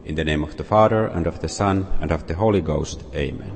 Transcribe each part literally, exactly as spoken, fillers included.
In the name of the Father, and of the Son, and of the Holy Ghost. Amen.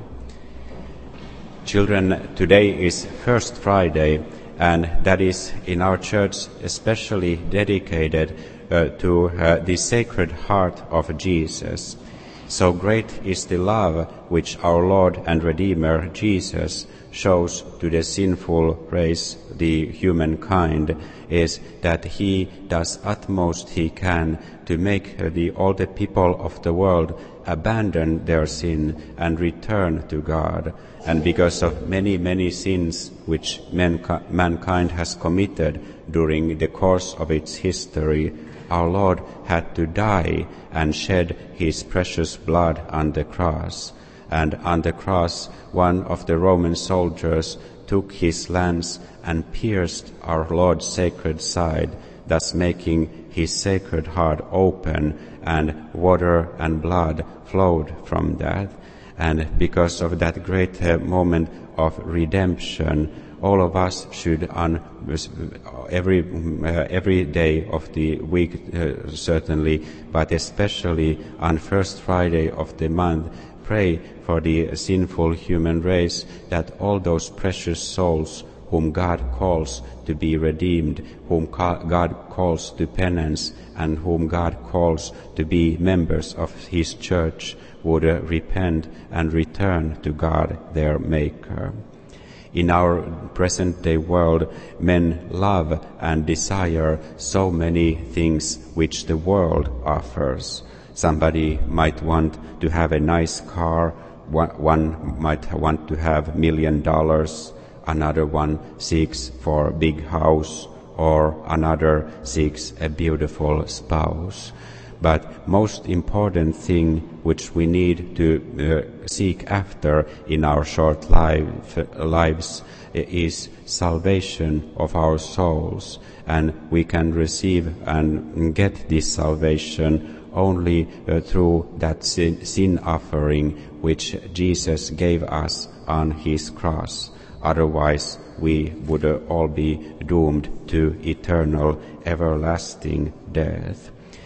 Children, today is First Friday, and that is in our church especially dedicated uh, to uh, the Sacred Heart of Jesus. So great is the love which our Lord and Redeemer Jesus shows to the sinful race, the humankind, is that he does utmost he can to make uh, the, all the people of the world abandon their sin and return to God. And because of many, many sins which manki- mankind has committed during the course of its history, our Lord had to die and shed his precious blood on the cross. And on the cross, one of the Roman soldiers took his lance and pierced our Lord's sacred side, thus making his sacred heart open, and water and blood flowed from that. And because of that great uh, moment of redemption, all of us should on every uh, every day of the week uh, certainly, but especially on First Friday of the month, pray for the sinful human race, that all those precious souls whom God calls to be redeemed, whom God calls to penance, and whom God calls to be members of His church, would uh, repent and return to God, their Maker. In our present-day world, men love and desire so many things which the world offers. Somebody might want to have a nice car, one might want to have a million dollars, another one seeks for a big house, or another seeks a beautiful spouse. But most important thing which we need to uh, seek after in our short life, lives is salvation of our souls. And we can receive and get this salvation only uh, through that sin, sin offering which Jesus gave us on his cross. Otherwise, we would uh, all be doomed to eternal, everlasting death.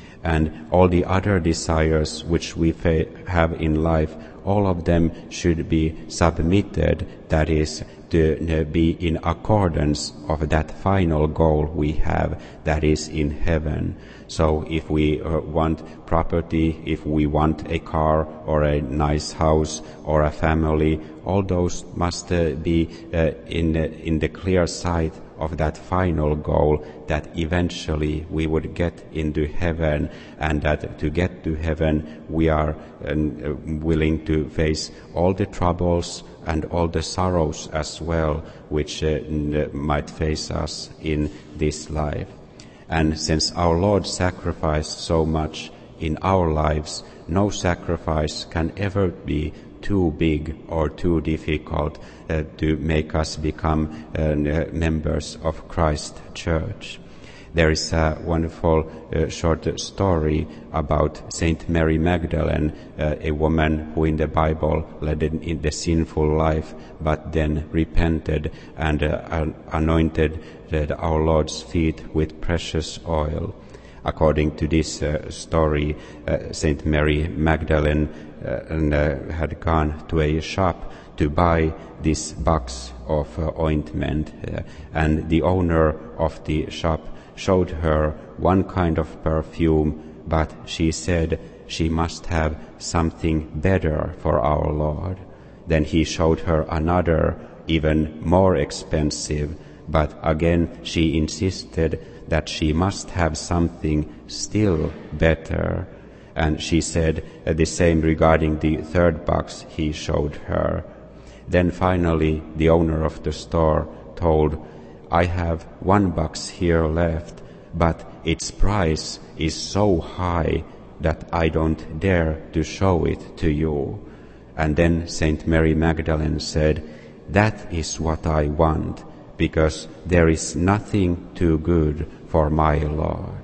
And all the other desires which we fa- have in life, all of them should be submitted, that is, to uh, be in accordance of that final goal we have, that is in heaven. So if we uh, want property, if we want a car or a nice house or a family, all those must uh, be uh, in, uh, in the clear sight of that final goal, that eventually we would get into heaven, and that to get to heaven we are uh, willing to face all the troubles and all the sorrows as well, which uh, n- might face us in this life. And since our Lord sacrificed so much in our lives, no sacrifice can ever be too big or too difficult uh, to make us become uh, members of Christ's church. There is a wonderful uh, short story about Saint Mary Magdalene, uh, a woman who in the Bible led in, in the sinful life, but then repented and uh, anointed uh, our Lord's feet with precious oil. According to this uh, story, uh, Saint Mary Magdalene uh, and, uh, had gone to a shop to buy this box of uh, ointment, uh, and the owner of the shop showed her one kind of perfume, but she said she must have something better for our Lord. Then he showed her another, even more expensive, but again she insisted that she must have something still better. And she said uh, the same regarding the third box he showed her. Then finally the owner of the store told, "I have one box here left, but its price is so high that I don't dare to show it to you." And then Saint Mary Magdalene said, "That is what I want, because there is nothing too good for my Lord."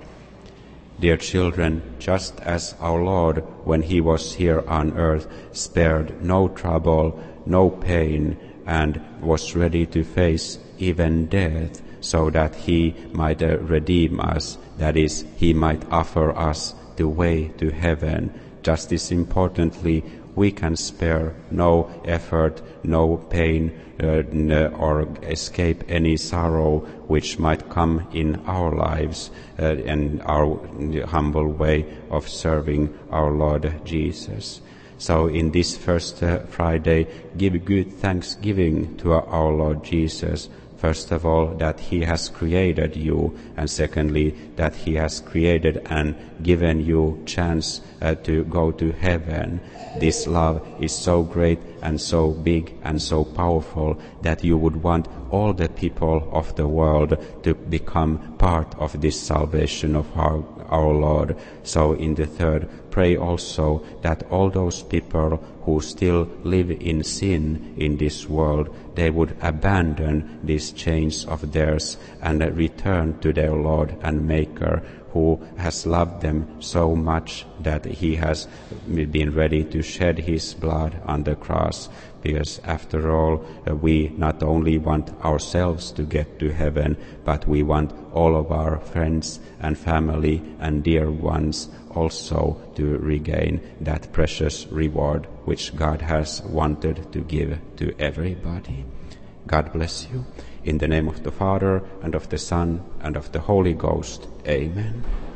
Dear children, just as our Lord, when he was here on earth, spared no trouble, no pain, and was ready to face even death, so that he might uh, redeem us, that is, he might offer us the way to heaven, just as importantly, we can spare no effort, no pain, uh, or escape any sorrow which might come in our lives uh, and our humble way of serving our Lord Jesus. So in this first uh, Friday, give good thanksgiving to our Lord Jesus. First of all, that he has created you, and secondly, that he has created and given you chance uh, to go to heaven. This love is so great and so big and so powerful that you would want all the people of the world to become part of this salvation of our, our Lord. So in the third, pray also that all those people who still live in sin in this world, they would abandon these chains of theirs and return to their Lord and Maker, who has loved them so much that he has been ready to shed his blood on the cross. Because after all, uh, we not only want ourselves to get to heaven, but we want all of our friends and family and dear ones also to regain that precious reward which God has wanted to give to everybody. God bless you. In the name of the Father, and of the Son, and of the Holy Ghost. Amen.